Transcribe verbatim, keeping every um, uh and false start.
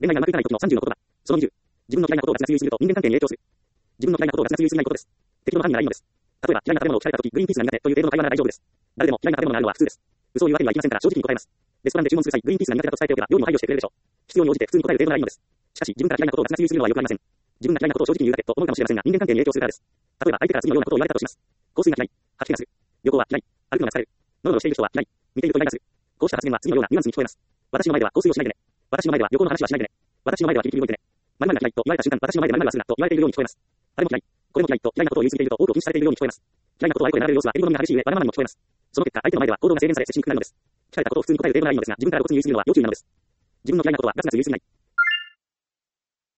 恋愛がうまくいかない時のさんじゅうのことだ。そのにじゅう。自分の嫌いなことをガチな追求すると人間関係に影響する。自分の嫌いなことをガチな追求するないことです。適度の範囲ならいいのです。例えば、嫌いな食べ物を聞かれた時、グリーンピースが苦手という程度の会話なら大丈夫です。誰でも嫌いな食べ物があるのは普通です。嘘を言うわけにはいきませんから正直に答えます。レストランで注文する際、グリーンピースが苦手だと伝えておけば、料理も配慮してくれるでしょう。必要に応じて普通に答える程度ならいいのです。しかし、自分から嫌いなことをガチな追求するのはよくありません。自分が嫌いなことを正直に言うだけと思うかもしれませんが、人間関係に影響するからです。例えば、相手から次のようなことを言われたとします。香水が嫌い。吐き気がする。旅行は嫌い。歩くのが疲れる。ノロノロしている人は嫌い。見ているとイライラする。こうした発言は次のようなニュアンスに聞こえます。私の前では香水をしないでね。私の前では旅行の話はしないでね。私の前ではキリキリ動いてね。〇〇が嫌いと言われた瞬間、私の前で〇〇はするなと言われているように聞こえます。あれも嫌い。これも嫌いと嫌いなことを言い過ぎていると多くを禁止されているように聞こえます。嫌いなことを相手で並べる様子はエリゴミが激しい上、バナナマンにも聞こえます。その結果、相手の前では行動が制限され接しにくくなるのです。聞かれたことを普通に答える程度ならいいのですが、自分から露骨に言い過ぎるのは要注意なのです。自分の嫌いなことはガツガツ言い過ぎない。